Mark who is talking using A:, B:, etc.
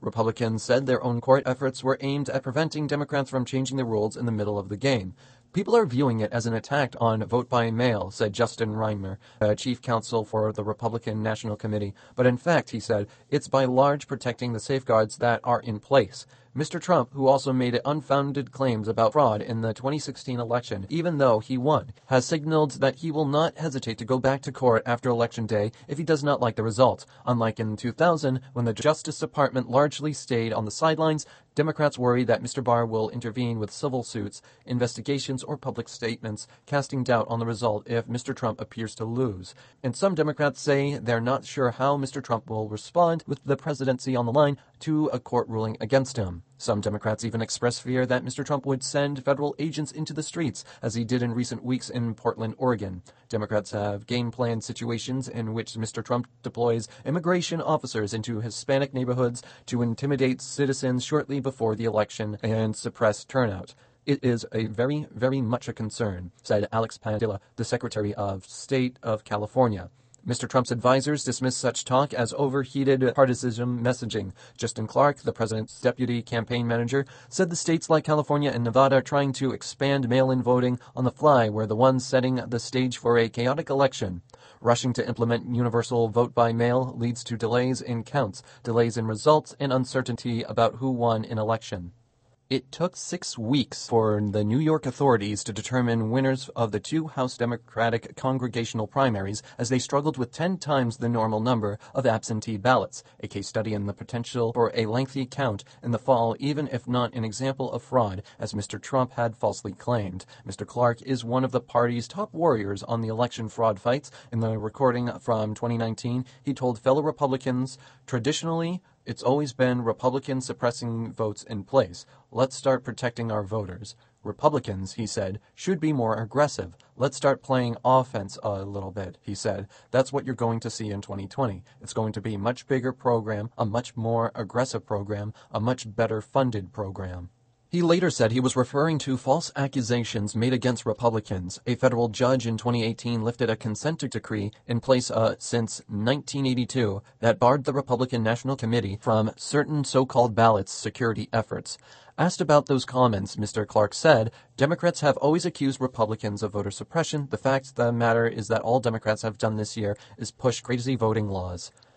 A: Republicans said their own court efforts were aimed at preventing Democrats from changing the rules in the middle of the game. People are viewing it as an attack on vote by mail, said Justin Reimer, chief counsel for the Republican National Committee. But in fact, he said, it's by large protecting the safeguards that are in place. Mr. Trump, who also made unfounded claims about fraud in the 2016 election, even though he won, has signaled that he will not hesitate to go back to court after Election Day if he does not like the result. Unlike in 2000, when the Justice Department largely stayed on the sidelines, Democrats worry that Mr. Barr will intervene with civil suits, investigations, or public statements, casting doubt on the result if Mr. Trump appears to lose. And some Democrats say they're not sure how Mr. Trump will respond with the presidency on the line to a court ruling against him. Some Democrats even express fear that Mr. Trump would send federal agents into the streets, as he did in recent weeks in Portland, Oregon. Democrats have game-planned situations in which Mr. Trump deploys immigration officers into Hispanic neighborhoods to intimidate citizens shortly before the election and suppress turnout. It is a very, very much a concern, said Alex Padilla, the Secretary of State of California. Mr. Trump's advisors dismissed such talk as overheated partisan messaging. Justin Clark, the president's deputy campaign manager, said the states like California and Nevada are trying to expand mail-in voting on the fly were the ones setting the stage for a chaotic election. Rushing to implement universal vote by mail leads to delays in counts, delays in results, and uncertainty about who won an election. It took 6 weeks for the New York authorities to determine winners of the 2 House Democratic congregational primaries as they struggled with 10 times the normal number of absentee ballots, a case study in the potential for a lengthy count in the fall, even if not an example of fraud, as Mr. Trump had falsely claimed. Mr. Clark is one of the party's top warriors on the election fraud fights. In the recording from 2019, he told fellow Republicans, traditionally, it's always been Republicans suppressing votes in place. Let's start protecting our voters. Republicans, he said, should be more aggressive. Let's start playing offense a little bit, he said. That's what you're going to see in 2020. It's going to be a much bigger program, a much more aggressive program, a much better funded program. He later said he was referring to false accusations made against Republicans. A federal judge in 2018 lifted a consent decree in place since 1982 that barred the Republican National Committee from certain so-called ballots security efforts. Asked about those comments, Mr. Clark said, Democrats have always accused Republicans of voter suppression. The fact of the matter is that all Democrats have done this year is push crazy voting laws.